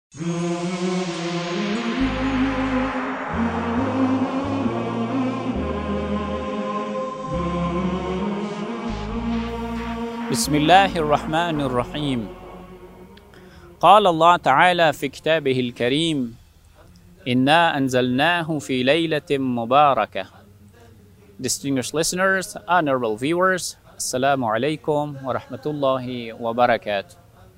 بسم الله الرحمن الرحيم. قال الله تعالى في كتابه الكريم: إنا أنزلناه في ليلة مباركة. Distinguished listeners, honorable viewers, Assalamu alaikum wa rahmatullahi wa barakatuh.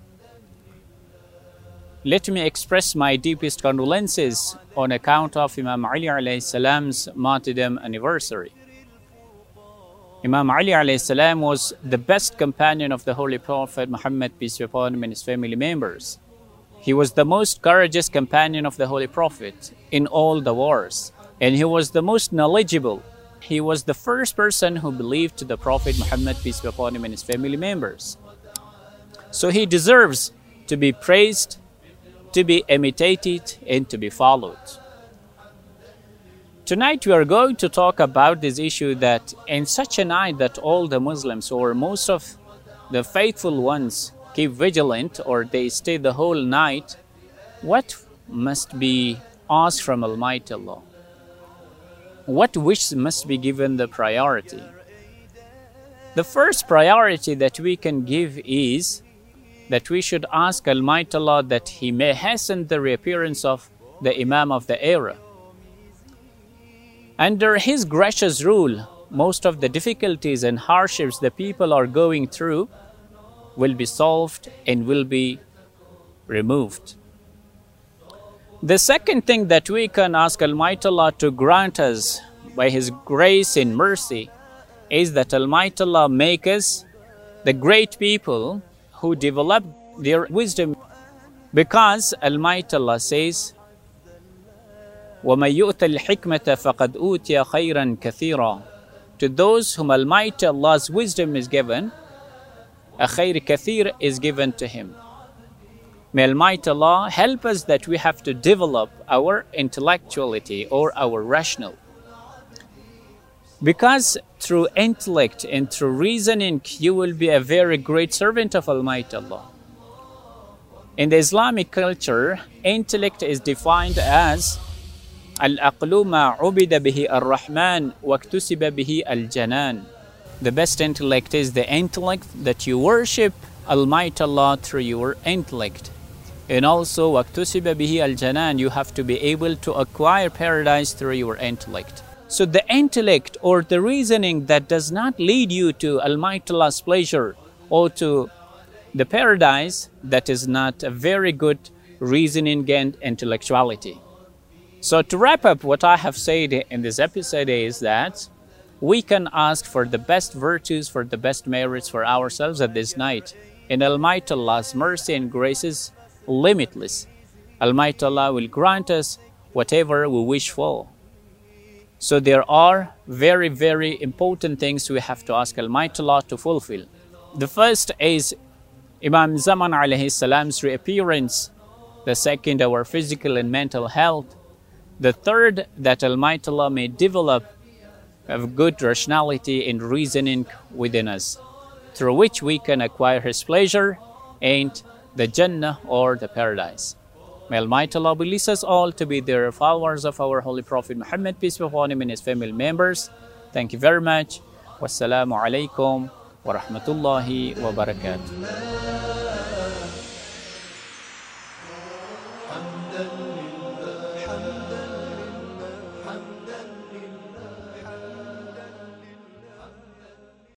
Let me express my deepest condolences on account of Imam Ali alayhi salam's martyrdom anniversary. Imam Ali alayhi salam was the best companion of the Holy Prophet Muhammad, peace be upon him, and his family members. He was the most courageous companion of the Holy Prophet in all the wars, and he was the most knowledgeable. He was the first person who believed the Prophet Muhammad, peace be upon him, and his family members. So he deserves to be praised, to be imitated, and to be followed. Tonight we are going to talk about this issue that in such a night that all the Muslims or most of the faithful ones keep vigilant or they stay the whole night, what must be asked from Almighty Allah? What wish must be given the priority? The first priority that we can give is that we should ask Almighty Allah that He may hasten the reappearance of the Imam of the era. Under His gracious rule, most of the difficulties and hardships the people are going through will be solved and will be removed. The second thing that we can ask Almighty Allah to grant us by His grace and mercy is that Almighty Allah make us the great people who develop their wisdom, because Almighty Allah says, وَمَن يُؤْتَ الْحِكْمَةَ فَقَدْ أُوتِيَ خَيْرًا كَثِيرًا. To those whom Almighty Allah's wisdom is given, a khayr kathir is given to him. May Almighty Allah help us that we have to develop our intellectuality or our rational. Because through intellect and through reasoning, you will be a very great servant of Almighty Allah. In the Islamic culture, intellect is defined as Al-aqlu ma ubida bihi ar-Rahman wa iktusiba bihi al-Janan. The best intellect is the intellect that you worship Almighty Allah through your intellect. And also, wa iktusiba bihi al-Janan, you have to be able to acquire paradise through your intellect. So the intellect or the reasoning that does not lead you to Almighty Allah's pleasure or to the paradise, that is not a very good reasoning and intellectuality. So to wrap up what I have said in this episode is that we can ask for the best virtues, for the best merits for ourselves at this night. And Almighty Allah's mercy and grace is limitless. Almighty Allah will grant us whatever we wish for. So there are very, very important things we have to ask Almighty Allah to fulfill. The first is Imam Zaman alayhi salam's reappearance. The second, our physical and mental health. The third, that Almighty Allah may develop a good rationality and reasoning within us, through which we can acquire His pleasure and the Jannah or the paradise. May Almighty Allah bless us all to be the followers of our Holy Prophet Muhammad, peace be upon him, and his family members. Thank you very much. Wassalamu alaikum wa rahmatullahi wa barakatuh.